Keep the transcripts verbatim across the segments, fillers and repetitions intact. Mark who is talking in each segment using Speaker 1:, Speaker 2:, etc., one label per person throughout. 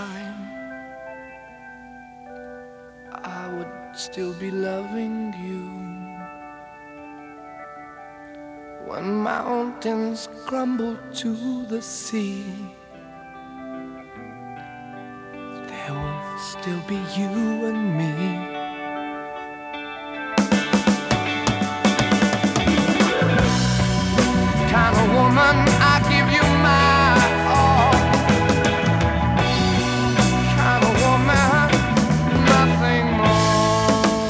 Speaker 1: shine, I would still be loving you. When mountains crumble to the sea, there will still be you and me. Kind of woman, I give you my all. Kind of woman, nothing more.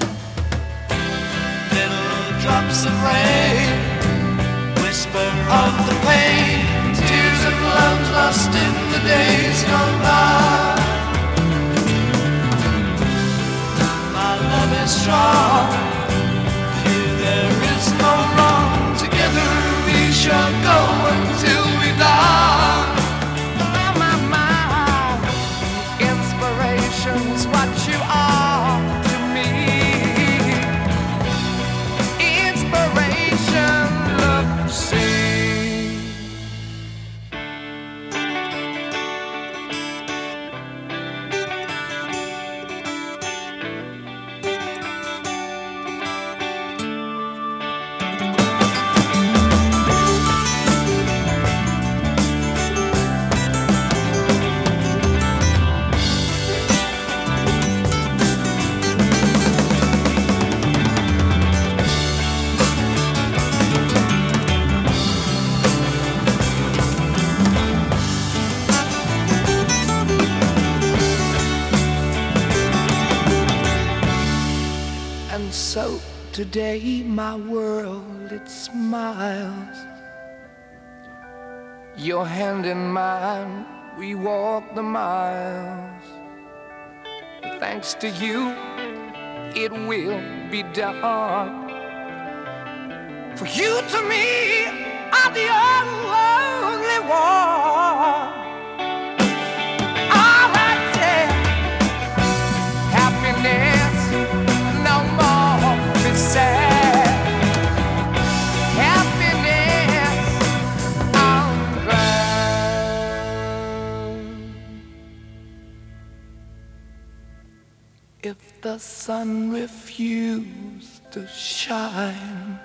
Speaker 2: Little drops of rain, whisper of the pain, tears of love lost in the days gone by. My love is strong, here there is no wrong. Together we shall go until we die.
Speaker 1: Oh my, my, inspiration's what you are to me. Inspiration, love, see. And so today my world, it smiles. Your hand in mine, we walk the miles. Thanks to you, it will be done. For you to me are the only one. All right, yeah. Happiness, no more be sad. Happiness, I'm glad. If the sun refused to shine,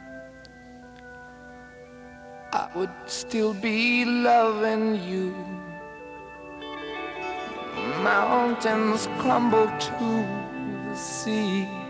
Speaker 1: I would still be loving you. Mountains crumble to the sea.